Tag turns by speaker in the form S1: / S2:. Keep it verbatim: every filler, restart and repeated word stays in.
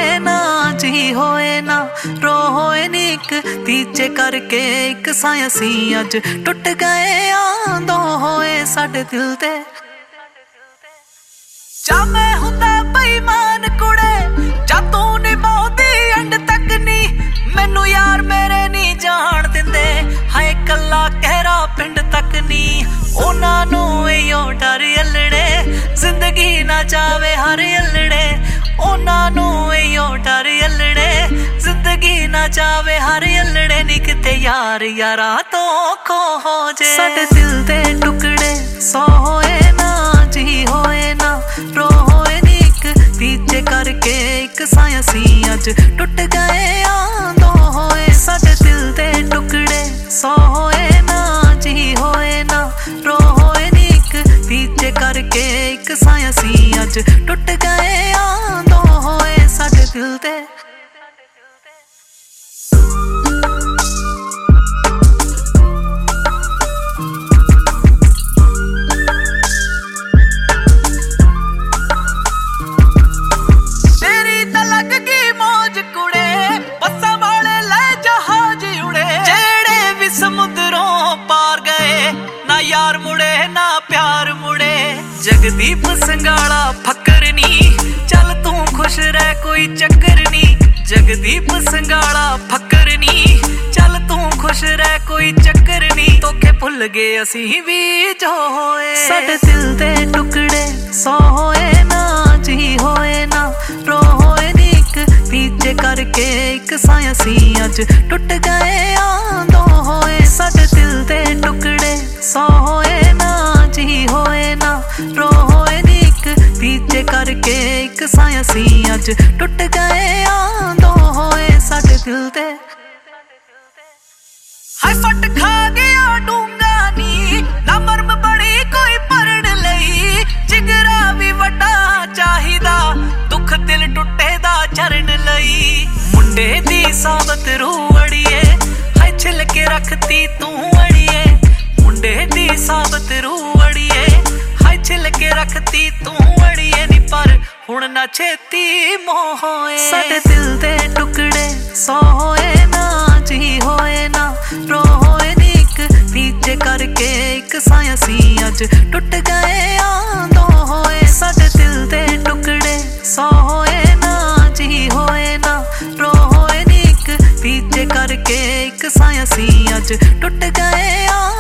S1: होए ना जी होए ना रो होए नी एक तीजे करके एक सायसी अज टुट गए आ दो होए साडे दिल ते। जा मैं हुंदा बेईमान कुड़े जा तू निभाउंदी एंड तक नी मैनू यार मेरे नी जान दिंदे हाय कल्ला कहरा पिंड तक नी उन्हां नूं इहो डर अल्लड़े जिंदगी ना जावे हर अल्लड़े उन्हां नूं इहो डर अल्लड़े जिंदगी ना जावे हर अल्लड़े नी किते यार यारा तो खो हो जे साडे दिल दे टुकड़े सौ होए ना जी होए ना रो होए नी एक तीजे करके एक सायसी अज टुट गए आ दो होए साडे दिल दे टुकड़े सौ होए ना जी होए ना रो होए नी एक तीजे करके एक सायसी अज टुट गए आ दो होए साडे दिल दे। यार मुड़े ना प्यार मुड़े जगदीप संगाला फकर नी चल तू खुश रह कोई चक्कर नी जगदीप संगाला फकर नी चल तू खुश रह कोई चक्कर नी तोखे भुल गए असी भी जो होए साडे दिल दे टुकड़े सौ होए ना जी होए ना रो होए नी एक तीजे करके एक सायसी अज टुट गए आ दो होए साडे दिल दे टुकड़े सौ होए ना जी होए ना रो होए नी एक तीजे करके एक सायसी अज टुट गए आ दो होए साडे दिल दे। हाय फट खा गया डूंगा नी ना मरम बड़ी कोई परण लई जिगरा भी वड्डा चाहिदा दुख दिल टुटे दा चरण लई मुंडे दी साबत रूह अड़िए हाय छिल के रखती तू अड़िए मुंडे दी साबत रूह अड़िए हाय छिल के रखती तू अड़िए नी पर हुण ना छेती मोह होए साडे दिल दे टुकड़े सौ होए ना जी होए ना रो होए नी एक तीजे करके एक सायसी अज टुट गए आ दो होए साडे दिल दे टुकड़े सौ होए ना जी होए ना रो होए नी एक तीजे करके एक सायसी अज टुट गए आ